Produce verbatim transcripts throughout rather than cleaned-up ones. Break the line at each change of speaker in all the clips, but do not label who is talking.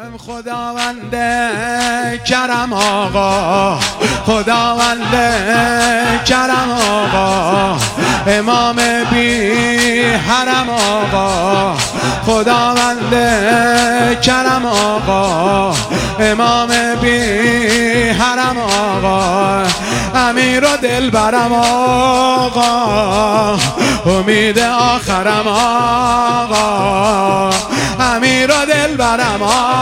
خداوند کرم آقا، خداوند کرم آقا، امام بی حرم آقا، خداوند کرم آقا، امام بی حرم آقا، امیر و دلبرم آقا، امید آخرم آقا، امیر و دلبرم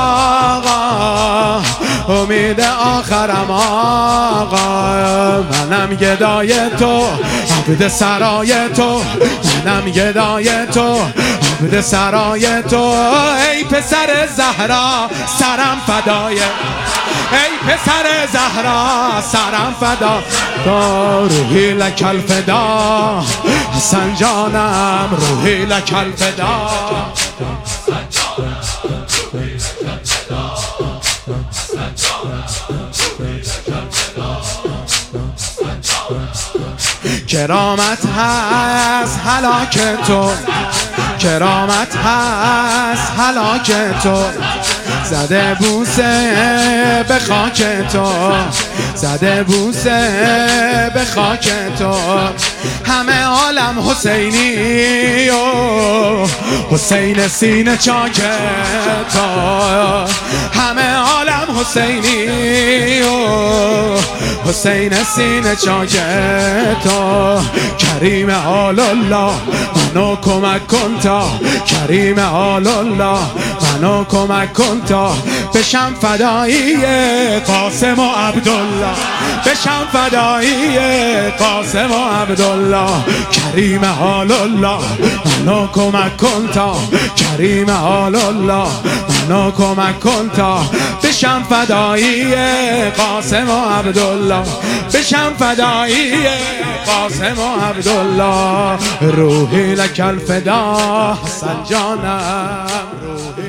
آقا، امید آخرم آقا. منم گدای تو، عبد سرای تو، منم گدای تو، عبد سرای تو. ای پسر زهرا سرم فدای، ای پسر زهرا سرم فدا، تو روحی لک الفدا، حسن جانم روحی لک الفدا. کرامت هست هلاک تو، کرامت هست هلاک تو، زده بوسه به خاک تو، زده بوسه به خاک تو. همه عالم حسینی و حسین سینه چاک تو، همه عالم حسینی و حسین سینه چاک تو. کریم آل الله منو کمک کن تا، کریم آل الله منو کمک کن تا بشم فدایی قاسم و عبدالله، بشم فدایی قاسم و عبدالله. کریم آل الله منو کمک کن تا، کریم آل الله منو کمک کن تا بشم فدایی قاسم و عبدالله، بشم فدایی قاسم و عبدالله. روحی لک الفدا حسن جانم روحی